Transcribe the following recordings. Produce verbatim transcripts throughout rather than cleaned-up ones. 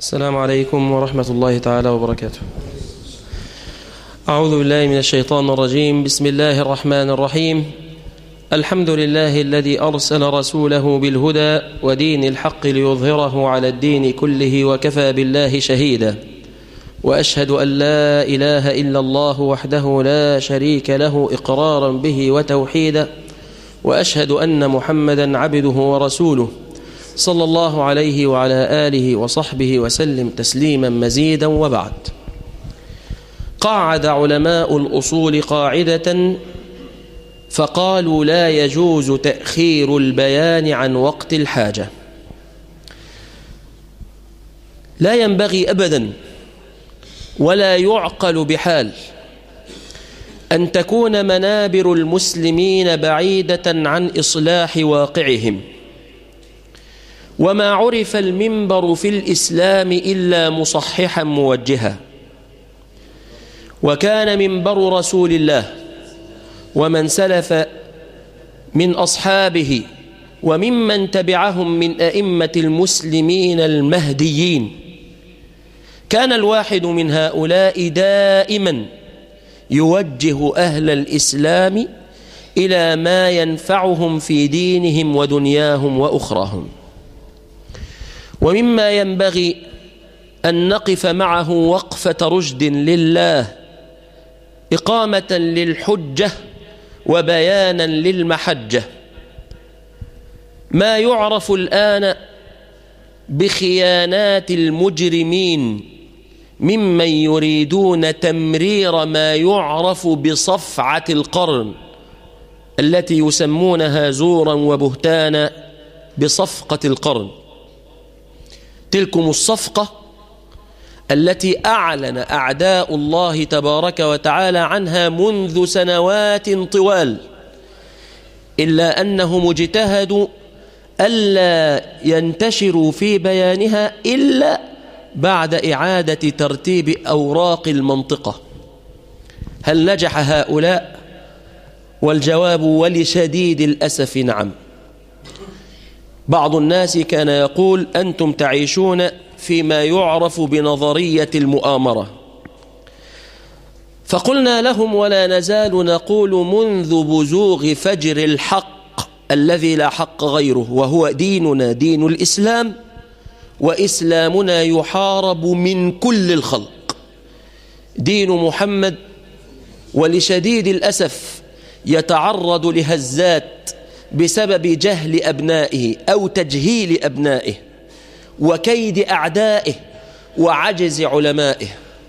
السلام عليكم ورحمة الله تعالى وبركاته. أعوذ بالله من الشيطان الرجيم. بسم الله الرحمن الرحيم. الحمد لله الذي أرسل رسوله بالهدى ودين الحق ليظهره على الدين كله وكفى بالله شهيدا، وأشهد أن لا إله إلا الله وحده لا شريك له إقرارا به وتوحيدا، وأشهد أن محمدا عبده ورسوله صلى الله عليه وعلى آله وصحبه وسلم تسليما مزيدا. وبعد، قعد علماء الأصول قاعدة فقالوا لا يجوز تأخير البيان عن وقت الحاجة. لا ينبغي أبدا ولا يعقل بحال أن تكون منابر المسلمين بعيدة عن إصلاح واقعهم، وما عرف المنبر في الإسلام إلا مصححا موجها، وكان منبر رسول الله ومن سلف من أصحابه وممن تبعهم من أئمة المسلمين المهديين، كان الواحد من هؤلاء دائما يوجه أهل الإسلام إلى ما ينفعهم في دينهم ودنياهم وأخراهم. ومما ينبغي أن نقف معه وقفة رشد لله، إقامة للحجة وبيانا للمحجة، ما يعرف الآن بخيانات المجرمين ممن يريدون تمرير ما يعرف بصفعة القرن التي يسمونها زورا وبهتانا بصفقة القرن. تلكم الصفقة التي أعلن أعداء الله تبارك وتعالى عنها منذ سنوات طوال، إلا أنهم اجتهدوا ألا ينتشروا في بيانها إلا بعد إعادة ترتيب أوراق المنطقة. هل نجح هؤلاء؟ والجواب ولشديد الأسف نعم. بعض الناس كان يقول أنتم تعيشون فيما يعرف بنظرية المؤامرة، فقلنا لهم ولا نزال نقول منذ بزوغ فجر الحق الذي لا حق غيره، وهو ديننا دين الإسلام، وإسلامنا يحارب من كل الخلق. دين محمد ولشديد الأسف يتعرض لهزات بسبب جهل أبنائه أو تجهيل أبنائه وكيد أعدائه وعجز علمائه.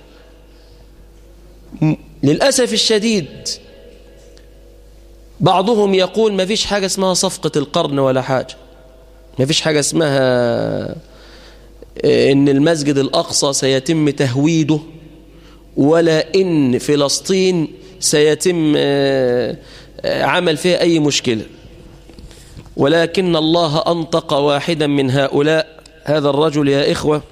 للأسف الشديد بعضهم يقول ما فيش حاجة اسمها صفقة القرن ولا حاجة، ما فيش حاجة اسمها إن المسجد الأقصى سيتم تهويده، ولا إن فلسطين سيتم عمل فيها أي مشكلة. ولكن الله أنطق واحدا من هؤلاء، هذا الرجل يا إخوة،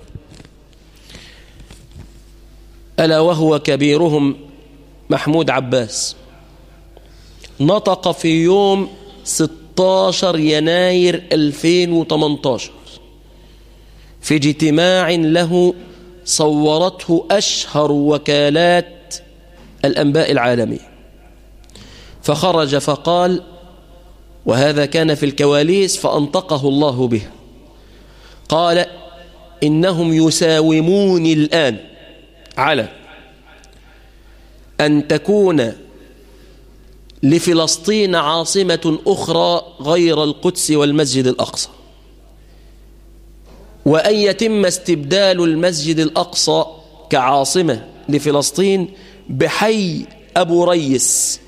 ألا وهو كبيرهم محمود عباس، نطق في يوم ستة عشر يناير ألفين وثمانية عشر في اجتماع له صورته أشهر وكالات الأنباء العالمية، فخرج فقال، وهذا كان في الكواليس فأنطقه الله به، قال إنهم يساوموني الآن على أن تكون لفلسطين عاصمة أخرى غير القدس والمسجد الأقصى، وأن يتم استبدال المسجد الأقصى كعاصمة لفلسطين بحي أبو ريس،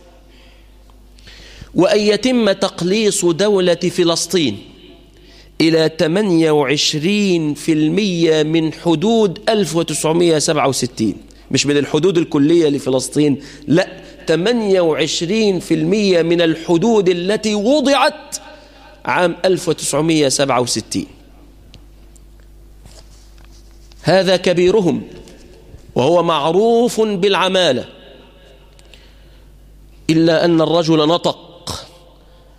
وأن يتم تقليص دولة فلسطين إلى ثمانية وعشرين بالمئة من حدود ألف وتسعمئة وسبعة وستين، مش من الحدود الكلية لفلسطين، لا، ثمانية وعشرين بالمئة من الحدود التي وضعت عام ألف وتسعمئة وسبعة وستين. هذا كبيرهم وهو معروف بالعمالة، إلا أن الرجل نطق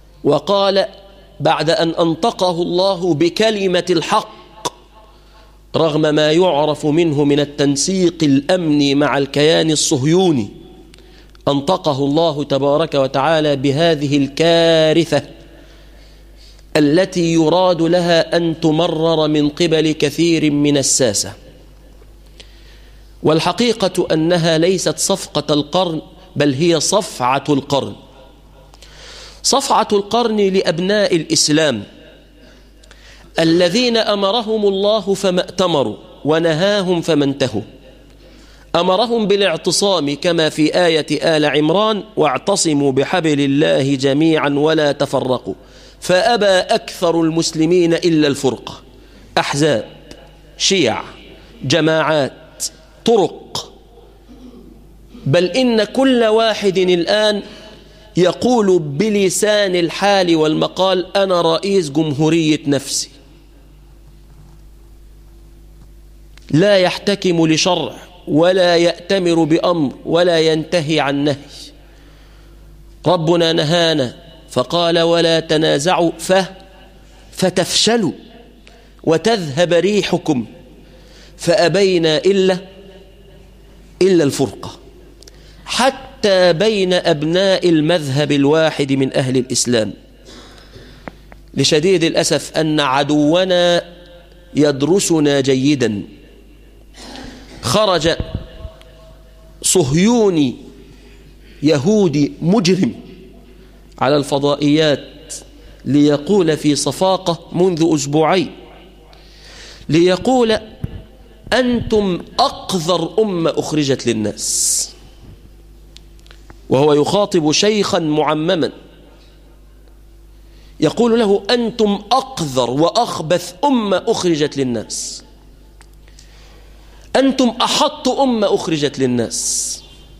وقال بعد أن أنطقه الله بكلمة الحق رغم ما يعرف منه من التنسيق الأمني مع الكيان الصهيوني، أنطقه الله تبارك وتعالى بهذه الكارثة التي يراد لها أن تمرر من قبل كثير من الساسة. والحقيقة أنها ليست صفقة القرن، بل هي صفعة القرن. صفعة القرن لأبناء الإسلام الذين أمرهم الله فما ائتمروا ونهاهم فما انتهوا. أمرهم بالاعتصام كما في آية آل عمران: واعتصموا بحبل الله جميعا ولا تفرقوا، فأبى أكثر المسلمين إلا الفرقة. أحزاب، شيع، جماعات، طرق، بل إن كل واحد الآن يقول بلسان الحال والمقال: أنا رئيس جمهورية نفسي، لا يحتكم لشرع ولا يأتمر بأمر ولا ينتهي عن نهي. ربنا نهانا فقال: ولا تنازعوا ف فتفشلوا وتذهب ريحكم، فأبينا إلا إلا الفرقة. حتى بين أبناء المذهب الواحد من أهل الإسلام، لشديد الأسف أن عدونا يدرسنا جيدا. خرج صهيوني يهودي مجرم على الفضائيات ليقول في صفاقة منذ أسبوعين، ليقول: أنتم أقذر أمة أخرجت للناس، وهو يخاطب شيخا معمما، يقول له: أنتم أقذر وأخبث أمة أخرجت للناس، أنتم أحط أمة أخرجت للناس.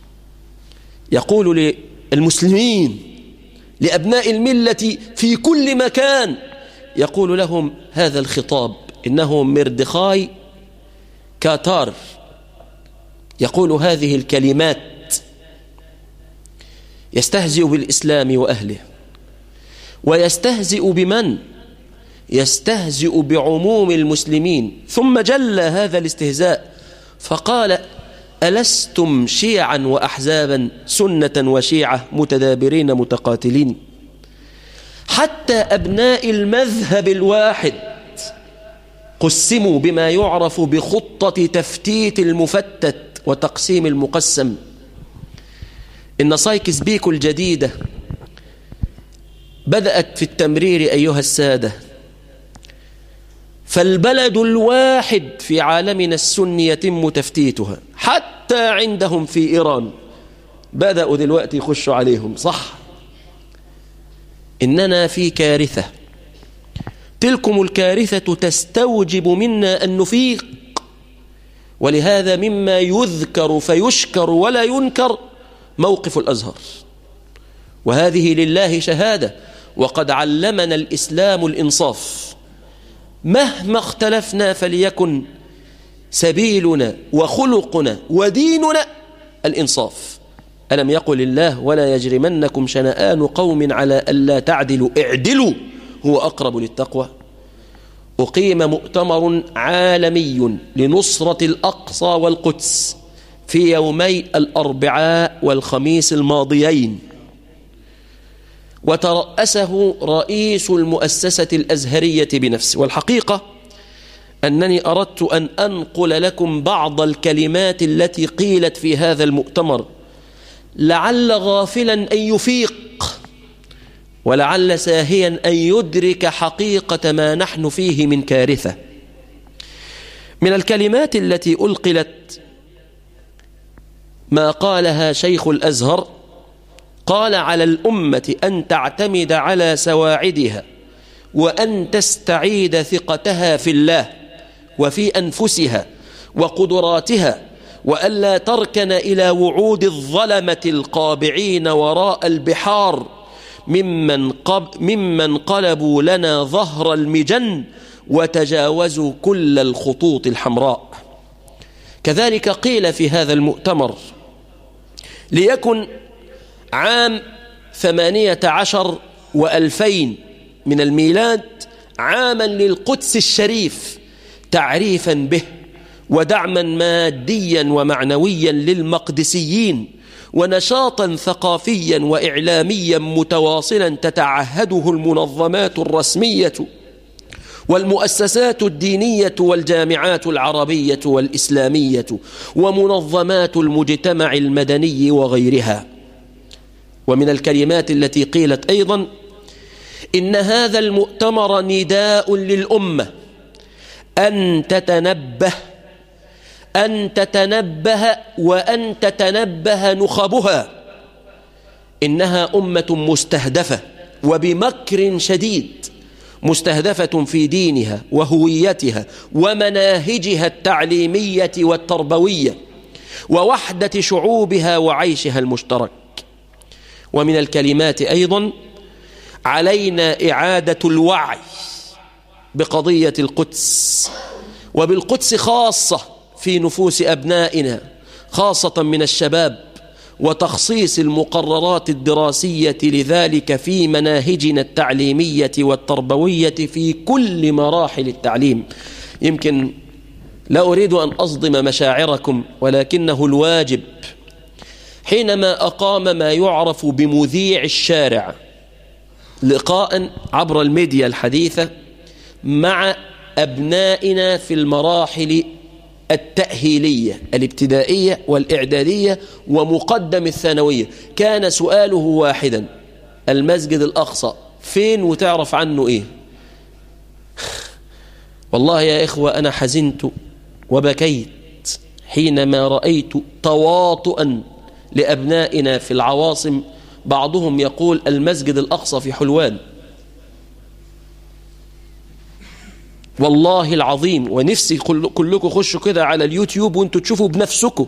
يقول للمسلمين، لأبناء الملة في كل مكان، يقول لهم هذا الخطاب، إنه مردخاي كاتار يقول هذه الكلمات، يستهزئ بالإسلام وأهله، ويستهزئ بمن؟ يستهزئ بعموم المسلمين. ثم جل هذا الاستهزاء فقال: ألستم شيعا وأحزابا، سنة وشيعة، متدابرين متقاتلين؟ حتى أبناء المذهب الواحد قسموا بما يعرف بخطة تفتيت المفتت وتقسيم المقسم. إن سايكس بيكو الجديدة بدأت في التمرير أيها السادة، فالبلد الواحد في عالمنا السني يتم تفتيتها، حتى عندهم في إيران بدأوا دلوقتي يخشوا عليهم. صح، إننا في كارثة، تلكم الكارثة تستوجب منا أن نفيق. ولهذا مما يذكر فيشكر ولا ينكر موقف الأزهر، وهذه لله شهادة، وقد علمنا الإسلام الإنصاف. مهما اختلفنا فليكن سبيلنا وخلقنا وديننا الإنصاف. ألم يقل الله: ولا يجرمنكم شنآن قوم على ألا تعدلوا اعدلوا هو أقرب للتقوى. أقيم مؤتمر عالمي لنصرة الأقصى والقدس في يومي الأربعاء والخميس الماضيين، وترأسه رئيس المؤسسة الأزهرية بنفسه. والحقيقة أنني أردت أن أنقل لكم بعض الكلمات التي قيلت في هذا المؤتمر، لعل غافلا أن يفيق، ولعل ساهيا أن يدرك حقيقة ما نحن فيه من كارثة. من الكلمات التي ألقلت ما قالها شيخ الأزهر، قال: على الأمة أن تعتمد على سواعدها، وأن تستعيد ثقتها في الله وفي أنفسها وقدراتها، وألا تركن إلى وعود الظلمة القابعين وراء البحار ممن, قب ممن قلبوا لنا ظهر المجن وتجاوزوا كل الخطوط الحمراء. كذلك قيل في هذا المؤتمر: ليكن عام ثمانية عشر وألفين من الميلاد عاما للقدس الشريف، تعريفا به ودعما ماديا ومعنويا للمقدسيين ونشاطا ثقافيا وإعلاميا متواصلا تتعهده المنظمات الرسمية والمؤسسات الدينية والجامعات العربية والإسلامية ومنظمات المجتمع المدني وغيرها. ومن الكلمات التي قيلت أيضا إن هذا المؤتمر نداء للأمة أن تتنبه أن تتنبه وأن تتنبه نخبها، إنها أمة مستهدفة وبمكر شديد، مستهدفة في دينها وهويتها ومناهجها التعليمية والتربوية ووحدة شعوبها وعيشها المشترك. ومن الكلمات أيضا علينا إعادة الوعي بقضية القدس، وبالقدس خاصة في نفوس أبنائنا خاصة من الشباب، وتخصيص المقررات الدراسية لذلك في مناهجنا التعليمية والتربوية في كل مراحل التعليم. يمكن لا أريد أن أصدم مشاعركم، ولكنه الواجب حينما أقام ما يعرف بمذيع الشارع لقاء عبر الميديا الحديثة مع أبنائنا في المراحل التأهيلية الابتدائية والإعدادية ومقدم الثانوية، كان سؤاله واحدا: المسجد الأقصى فين وتعرف عنه إيه؟ والله يا إخوة أنا حزنت وبكيت حينما رأيت تواطؤا لأبنائنا في العواصم، بعضهم يقول المسجد الأقصى في حلوان. والله العظيم ونفسي كلكم خشوا كده على اليوتيوب وانتوا تشوفوا بنفسكم.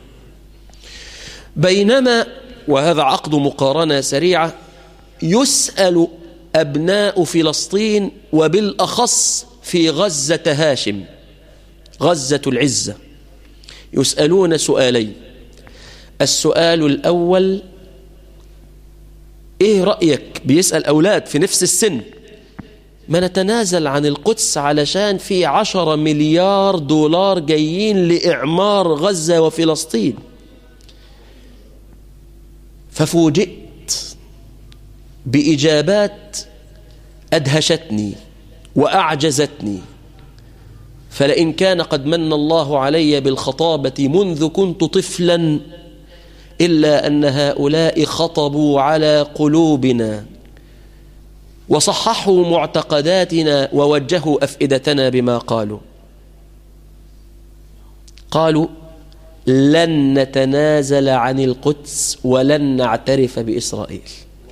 بينما وهذا عقد مقارنة سريعة يسأل أبناء فلسطين وبالأخص في غزة هاشم غزة العزة يسألون سؤالين. السؤال الأول: إيه رأيك؟ بيسأل أولاد في نفس السن: ما نتنازل عن القدس علشان في عشرة مليار دولار جايين لإعمار غزة وفلسطين. ففوجئت بإجابات أدهشتني وأعجزتني، فلئن كان قد من الله علي بالخطابة منذ كنت طفلا إلا أن هؤلاء خطبوا على قلوبنا وصححوا معتقداتنا ووجهوا أفئدتنا بما قالوا. قالوا: لن نتنازل عن القدس ولن نعترف بإسرائيل.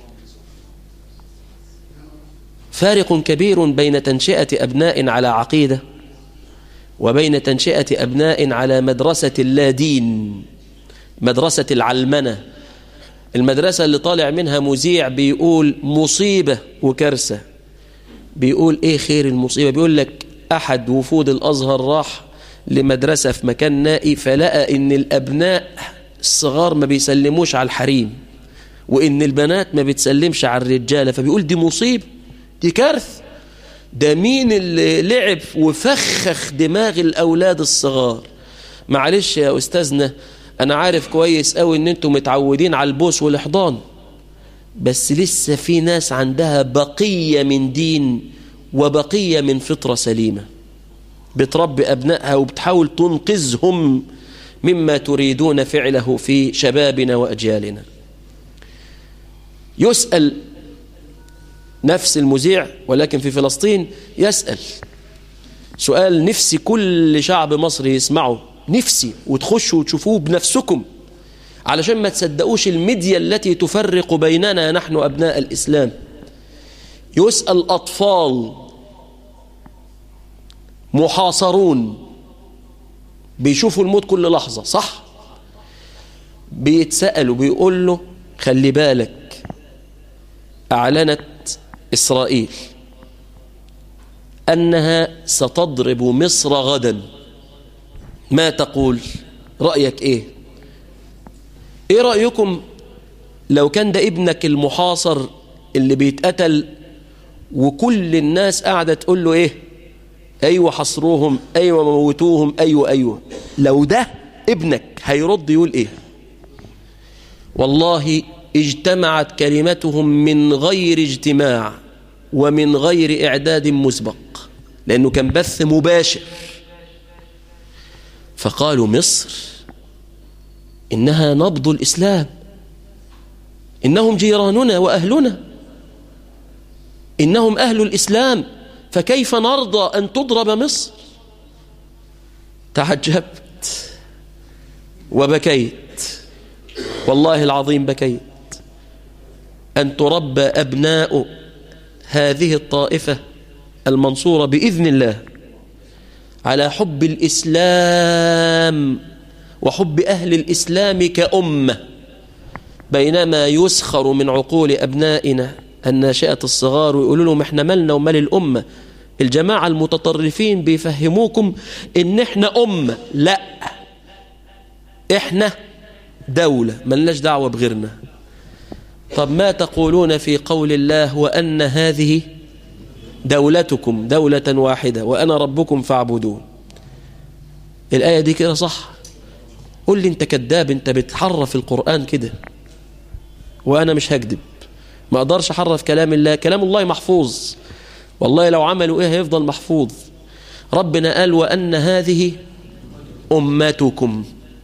فارق كبير بين تنشئة أبناء على عقيدة وبين تنشئة أبناء على مدرسة اللا دين، مدرسة العلمنة، المدرسة اللي طالع منها مذيع بيقول مصيبة وكارثة. بيقول إيه خير المصيبة؟ بيقول لك أحد وفود الأزهر راح لمدرسة في مكان نائي فلقى إن الأبناء الصغار ما بيسلموش على الحريم وإن البنات ما بتسلمش على الرجالة، فبيقول دي مصيبة، دي كارثة. ده مين اللي لعب وفخخ دماغ الأولاد الصغار؟ معلش يا أستاذنا، أنا عارف كويس قوي إن أنتم متعودين على البوس والإحضان، بس لسه في ناس عندها بقية من دين وبقية من فطرة سليمة بتربي أبنائها وبتحاول تنقذهم مما تريدون فعله في شبابنا وأجيالنا. يسأل نفس المذيع ولكن في فلسطين، يسأل سؤال نفسي كل شعب مصري يسمعه، نفسي وتخشوا وتشوفوه بنفسكم علشان ما تصدقوش الميديا التي تفرق بيننا نحن أبناء الإسلام. يسأل أطفال محاصرون بيشوفوا الموت كل لحظة، صح؟ بيتسألوا بيقول له خلي بالك، أعلنت إسرائيل أنها ستضرب مصر غدا، ما تقول؟ رأيك إيه؟ إيه رأيكم لو كان ده ابنك المحاصر اللي بيتقتل وكل الناس قاعدة تقول له إيه؟ أيوة حصروهم، أيوة موتوهم، أيوة أيوة. لو ده ابنك هيرد يقول إيه؟ والله اجتمعت كلمتهم من غير اجتماع ومن غير إعداد مسبق، لأنه كان بث مباشر. فقالوا مصر إنها نبض الإسلام، إنهم جيراننا وأهلنا، إنهم أهل الإسلام، فكيف نرضى أن تضرب مصر؟ تعجبت وبكيت، والله العظيم بكيت، أن تربى أبناء هذه الطائفة المنصورة بإذن الله على حب الإسلام وحب أهل الإسلام كأمة، بينما يسخر من عقول أبنائنا الناشئة الصغار ويقولوا لهم احنا مالنا ومال الأمة. الجماعة المتطرفين بيفهموكم ان احنا أمة، لا، احنا دولة ملناش دعوة بغيرنا. طب ما تقولون في قول الله وأن هذه دولتكم دولة واحدة وأنا ربكم فاعبدون؟ الآية دي كده صح؟ قل لي انت كذاب، انت بتحرف القرآن كده، وأنا مش هكذب، ما أقدرش أحرف كلام الله. كلام الله محفوظ، والله لو عملوا إيه هيفضل محفوظ. ربنا قال وأن هذه أمتكم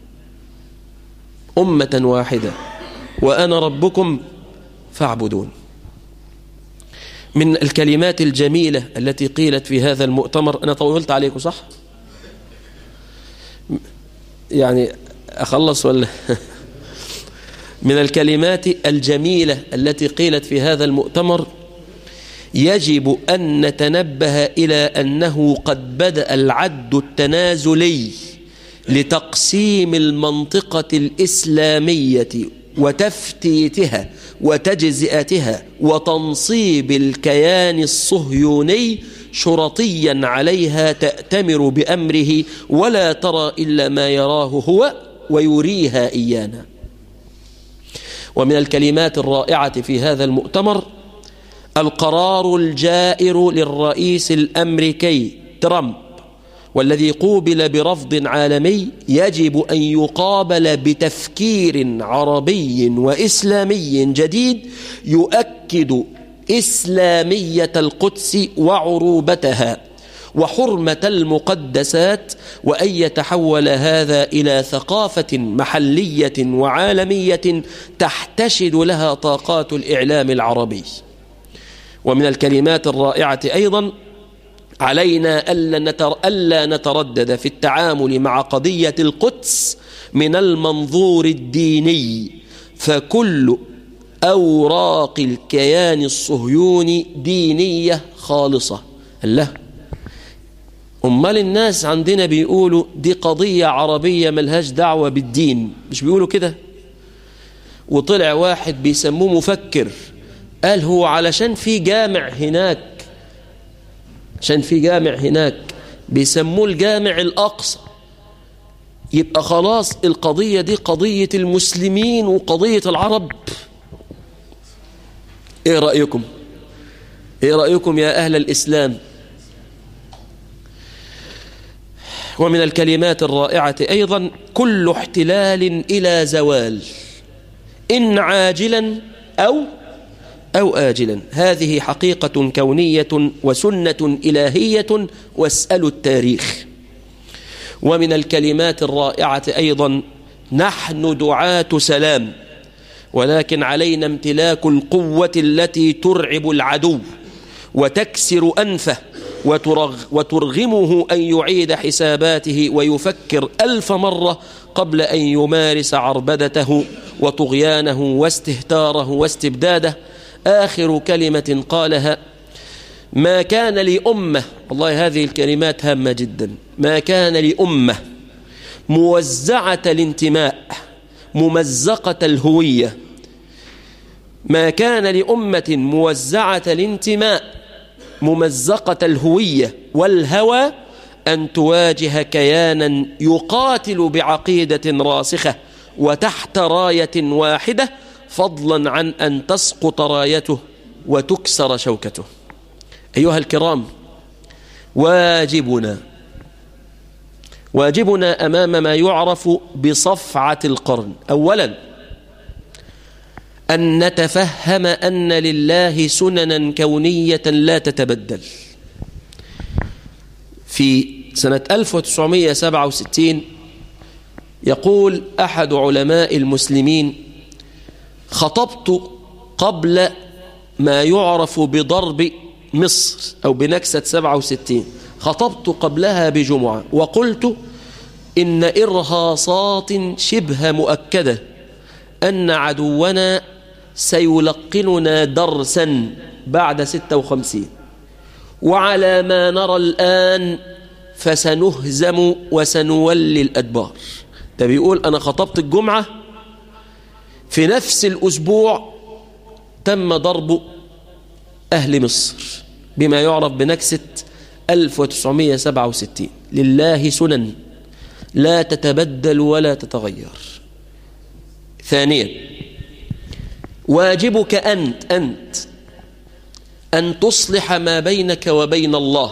أمة واحدة وأنا ربكم فاعبدون. من الكلمات الجميلة التي قيلت في هذا المؤتمر، أنا طولت عليكم صح؟ يعني أخلص ولا؟ من الكلمات الجميلة التي قيلت في هذا المؤتمر: يجب أن نتنبه إلى أنه قد بدأ العد التنازلي لتقسيم المنطقة الإسلامية وتفتيتها وتجزئتها وتنصيب الكيان الصهيوني شرطيا عليها تأتمر بأمره ولا ترى إلا ما يراه هو ويريها إيانا. ومن الكلمات الرائعة في هذا المؤتمر القرار الجائر للرئيس الأمريكي ترامب، والذي قوبل برفض عالمي، يجب أن يقابل بتفكير عربي وإسلامي جديد يؤكد إسلامية القدس وعروبتها وحرمة المقدسات، وأن يتحول هذا إلى ثقافة محلية وعالمية تحتشد لها طاقات الإعلام العربي. ومن الكلمات الرائعة أيضا: علينا ألا نتردد في التعامل مع قضية القدس من المنظور الديني، فكل أوراق الكيان الصهيوني دينية خالصة. الله، أمال الناس عندنا بيقولوا دي قضية عربية ملهاش دعوة بالدين، مش بيقولوا كده؟ وطلع واحد بيسموه مفكر قال هو علشان في جامع هناك، عشان في جامع هناك بيسموه الجامع الأقصى، يبقى خلاص القضية دي قضية المسلمين وقضية العرب. ايه رأيكم؟ ايه رأيكم يا أهل الإسلام؟ ومن الكلمات الرائعة أيضا: كل احتلال إلى زوال إن عاجلا أو أو آجلا، هذه حقيقة كونية وسنة إلهية واسألوا التاريخ. ومن الكلمات الرائعة أيضا: نحن دعاة سلام، ولكن علينا امتلاك القوة التي ترعب العدو وتكسر أنفه وترغمه أن يعيد حساباته ويفكر ألف مرة قبل أن يمارس عربدته وطغيانه واستهتاره واستبداده. آخر كلمة قالها: ما كان لأمة، والله هذه الكلمات هامة جدا، ما كان لأمة موزعة الانتماء ممزقة الهوية، ما كان لأمة موزعة الانتماء ممزقة الهوية والهوى أن تواجه كيانا يقاتل بعقيدة راسخة وتحت راية واحدة، فضلا عن أن تسقط رايته وتكسر شوكته. أيها الكرام، واجبنا واجبنا أمام ما يعرف بصفعة القرن أولا أن نتفهم أن لله سننا كونية لا تتبدل. في سنة ألف وتسعمائة وسبعة وستين يقول أحد علماء المسلمين: خطبت قبل ما يعرف بضرب مصر أو بنكسة سبعة وستين، خطبت قبلها بجمعة وقلت إن إرهاصات شبه مؤكدة أن عدونا سيلقننا درسا بعد ستة وخمسين، وعلى ما نرى الآن فسنهزم وسنولي الأدبار. ده بيقول أنا خطبت الجمعة، في نفس الأسبوع تم ضرب أهل مصر بما يعرف بنكسة ألف وتسعمائة وسبعة وستين. لله سنن لا تتبدل ولا تتغير. ثانيا واجبك أنت أنت أن تصلح ما بينك وبين الله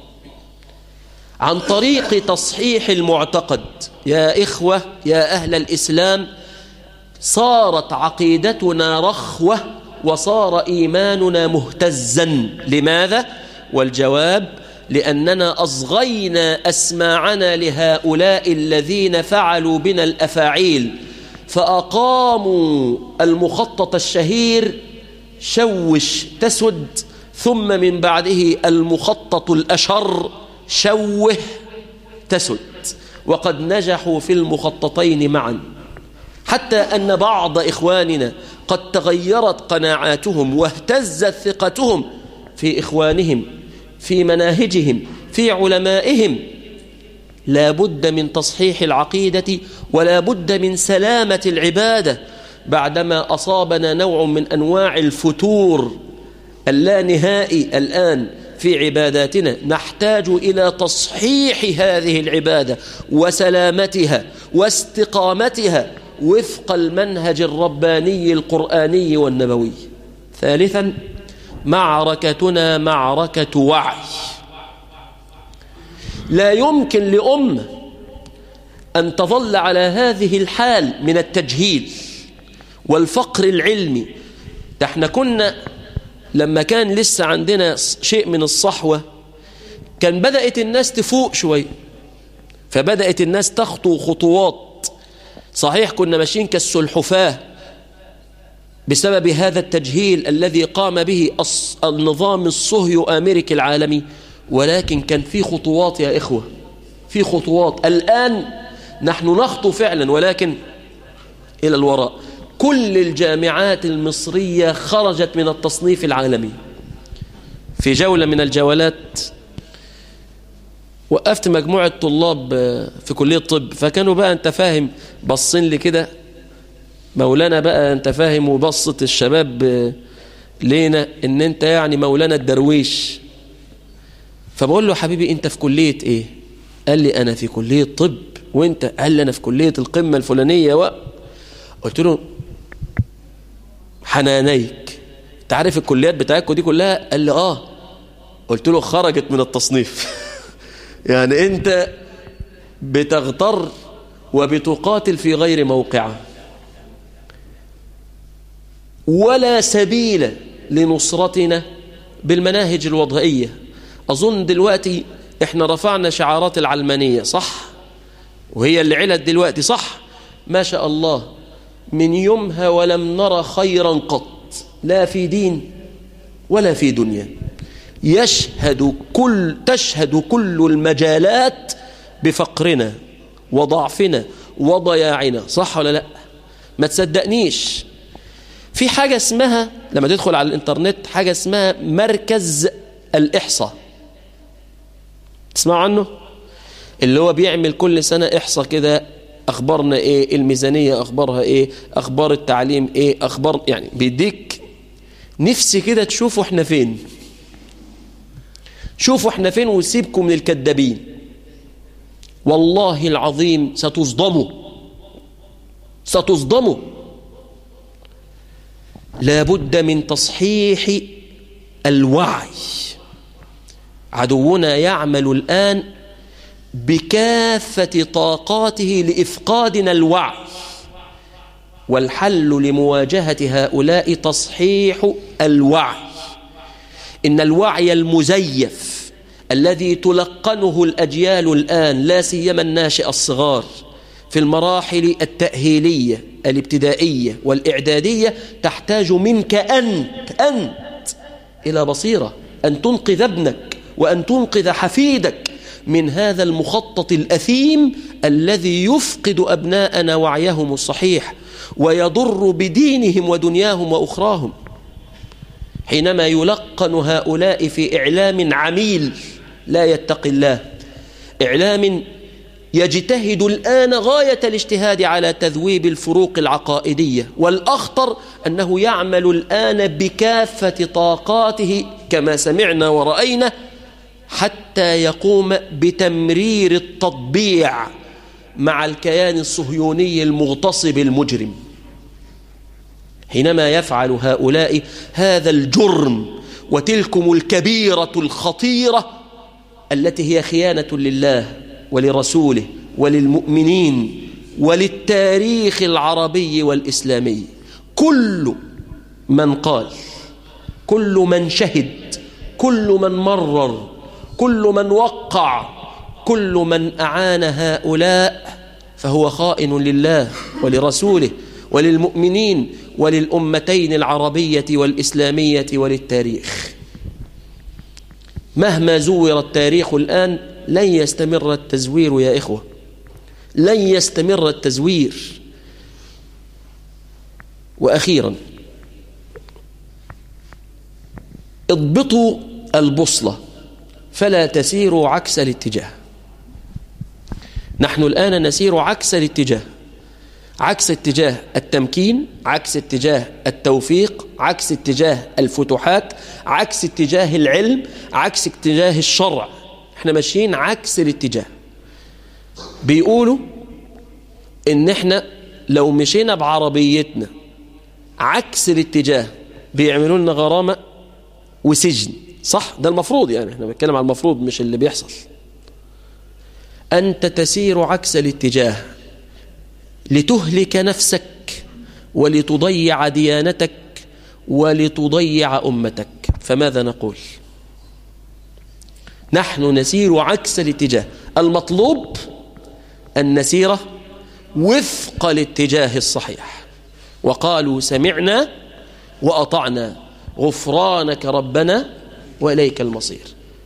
عن طريق تصحيح المعتقد. يا إخوة يا أهل الإسلام، صارت عقيدتنا رخوة وصار إيماننا مهتزا. لماذا؟ والجواب: لأننا أصغينا أسماعنا لهؤلاء الذين فعلوا بنا الأفاعيل، فأقاموا المخطط الشهير شوش تسد، ثم من بعده المخطط الأشر شوه تسد، وقد نجحوا في المخططين معا، حتى أن بعض إخواننا قد تغيرت قناعاتهم واهتزت ثقتهم في إخوانهم، في مناهجهم، في علمائهم. لا بد من تصحيح العقيدة ولا بد من سلامة العبادة بعدما أصابنا نوع من أنواع الفتور اللانهائي الآن في عباداتنا. نحتاج إلى تصحيح هذه العبادة وسلامتها واستقامتها وفق المنهج الرباني القرآني والنبوي. ثالثا معركتنا معركة وعي. لا يمكن لأمة أن تظل على هذه الحال من التجهيل والفقر العلمي. احنا كنا لما كان لسه عندنا شيء من الصحوة كان بدأت الناس تفوق شوي، فبدأت الناس تخطو خطوات. صحيح كنا ماشيين كالسلحفاة بسبب هذا التجهيل الذي قام به النظام الصهيو أمريكي العالمي، ولكن كان في خطوات يا إخوة، في خطوات. الآن نحن نخطو فعلا ولكن إلى الوراء. كل الجامعات المصرية خرجت من التصنيف العالمي. في جولة من الجولات وقفت مجموعة طلاب في كلية الطب، فكانوا بقى أنت فاهم بصين لي كده، مولانا بقى أنت فاهم، وبصت الشباب لينا إن أنت يعني مولانا الدرويش. فبقول له حبيبي أنت في كلية إيه؟ قال لي أنا في كلية طب. وأنت؟ قال لي أنا في كلية القمة الفلانية. و... قلت له حنانيك، أنت عارف الكليات بتاعتكم دي كلها؟ قال لي آه. قلت له خرجت من التصنيف. يعني أنت بتغتر وبتقاتل في غير موقعه، ولا سبيل لنصرتنا بالمناهج الوضعية. أظن دلوقتي إحنا رفعنا شعارات العلمانية، صح؟ وهي اللي علت دلوقتي، صح؟ ما شاء الله، من يومها ولم نرى خيرا قط، لا في دين ولا في دنيا. يشهد كل تشهد كل المجالات بفقرنا وضعفنا وضياعنا، صح ولا لا؟ ما تصدقنيش، في حاجة اسمها لما تدخل على الانترنت حاجة اسمها مركز الإحصاء، تسمعوا عنه؟ اللي هو بيعمل كل سنة إحصاء كده، أخبارنا إيه، الميزانية أخبارها إيه، أخبار التعليم إيه، أخبار، يعني بيديك نفسي كده تشوفوا إحنا فين، شوفوا إحنا فين وسيبكم من الكذابين. والله العظيم ستصدموا ستصدموا. لابد من تصحيح الوعي عدونا يعمل الآن بكافة طاقاته لإفقادنا الوعي، والحل لمواجهة هؤلاء تصحيح الوعي. إن الوعي المزيف الذي تلقنه الأجيال الآن، لا سيما الناشئة الصغار في المراحل التأهيلية الابتدائية والإعدادية، تحتاج منك أنت أنت إلى بصيرة، أن تنقذ ابنك وأن تنقذ حفيدك من هذا المخطط الأثيم الذي يفقد أبناءنا وعيهم الصحيح ويضر بدينهم ودنياهم وأخراهم. حينما يلقن هؤلاء في إعلام عميل لا يتقي الله، إعلام يجتهد الآن غاية الاجتهاد على تذويب الفروق العقائدية، والأخطر أنه يعمل الآن بكافة طاقاته كما سمعنا ورأينا حتى يقوم بتمرير التطبيع مع الكيان الصهيوني المغتصب المجرم. حينما يفعل هؤلاء هذا الجرم وتلكم الكبيرة الخطيرة التي هي خيانة لله ولرسوله وللمؤمنين وللتاريخ العربي والإسلامي، كل من قال، كل من شهد، كل من مرر، كل من وقع، كل من أعان هؤلاء فهو خائن لله ولرسوله وللمؤمنين وللأمتين العربية والإسلامية وللتاريخ. مهما زور التاريخ الآن لن يستمر التزوير يا إخوة، لن يستمر التزوير. وأخيرا، اضبطوا البوصلة فلا تسيروا عكس الاتجاه. نحن الآن نسير عكس الاتجاه، عكس اتجاه التمكين، عكس اتجاه التوفيق، عكس اتجاه الفتوحات، عكس اتجاه العلم، عكس اتجاه الشرع. احنا ماشيين عكس الاتجاه. بيقولوا ان احنا لو مشينا بعربيتنا عكس الاتجاه بيعملوا لنا غرامة وسجن، صح؟ ده المفروض، يعني احنا بنتكلم عن المفروض مش اللي بيحصل. أنت تسير عكس الاتجاه لتهلك نفسك ولتضيع ديانتك ولتضيع أمتك، فماذا نقول؟ نحن نسير عكس الاتجاه. المطلوب أن نسير وفق الاتجاه الصحيح. وقالوا سمعنا وأطعنا غفرانك ربنا وإليك المصير،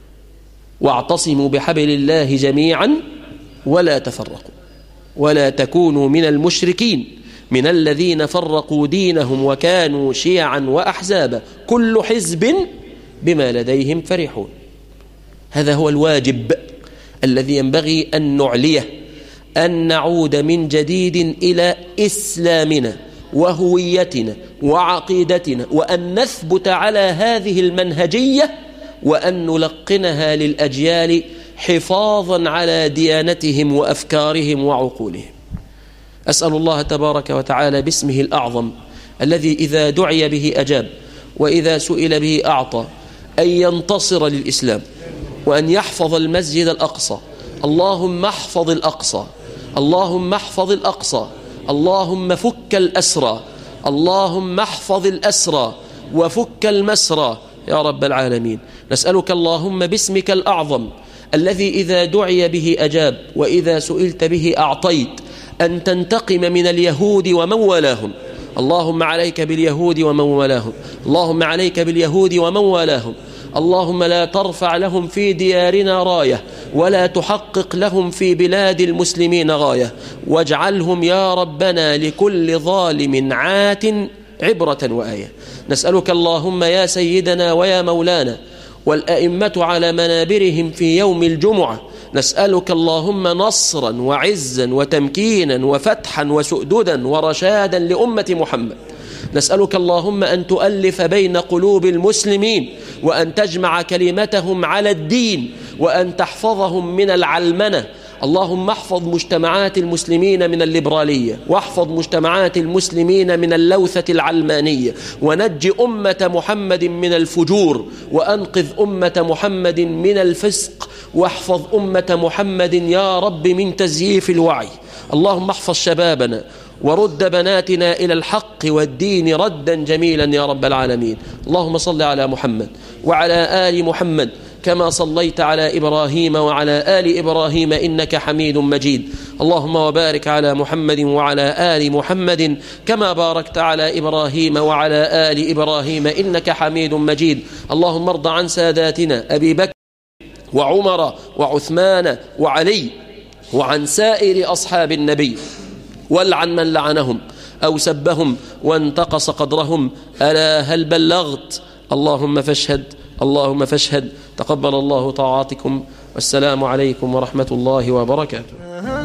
واعتصموا بحبل الله جميعا ولا تفرقوا ولا تكونوا من المشركين من الذين فرقوا دينهم وكانوا شيعا وأحزابا كل حزب بما لديهم فرحون. هذا هو الواجب الذي ينبغي أن نعليه، أن نعود من جديد إلى إسلامنا وهويتنا وعقيدتنا، وأن نثبت على هذه المنهجية وأن نلقنها للأجيال حفاظا على ديانتهم وأفكارهم وعقولهم. أسأل الله تبارك وتعالى باسمه الأعظم الذي إذا دعي به أجاب وإذا سئل به أعطى أن ينتصر للإسلام وأن يحفظ المسجد الأقصى. اللهم احفظ الأقصى، اللهم احفظ الأقصى، اللهم فك الأسرى، اللهم احفظ الأسرى وفك المسرى يا رب العالمين. نسألك اللهم باسمك الأعظم الذي إذا دعي به أجاب وإذا سئلت به أعطيت أن تنتقم من اليهود ومن والاهم. اللهم عليك باليهود ومن والاهم، اللهم عليك باليهود ومن والاهم. اللهم لا ترفع لهم في ديارنا راية ولا تحقق لهم في بلاد المسلمين غاية، واجعلهم يا ربنا لكل ظالم عات عبرة وآية. نسألك اللهم يا سيدنا ويا مولانا والأئمة على منابرهم في يوم الجمعة، نسألك اللهم نصرا وعزا وتمكينا وفتحا وسؤددا ورشادا لأمة محمد. نسألك اللهم أن تؤلف بين قلوب المسلمين وأن تجمع كلمتهم على الدين وأن تحفظهم من العلمنة اللهم احفظ مجتمعات المسلمين من الليبرالية، واحفظ مجتمعات المسلمين من اللوثة العلمانية، ونج أمة محمد من الفجور، وأنقذ أمة محمد من الفسق، واحفظ أمة محمد يا رب من تزييف الوعي. اللهم احفظ شبابنا ورد بناتنا إلى الحق والدين ردا جميلا يا رب العالمين. اللهم صل على محمد وعلى آل محمد كما صليت على إبراهيم وعلى آل إبراهيم إنك حميد مجيد. اللهم وبارك على محمد وعلى آل محمد كما باركت على إبراهيم وعلى آل إبراهيم إنك حميد مجيد. اللهم ارض عن ساداتنا أبي بكر وعمر وعثمان وعلي وعن سائر أصحاب النبي، والعن من لعنهم أو سبهم وانتقص قدرهم. ألا هل بلغت؟ اللهم فاشهد، اللهم فاشهد. تقبل الله طاعاتكم، والسلام عليكم ورحمة الله وبركاته.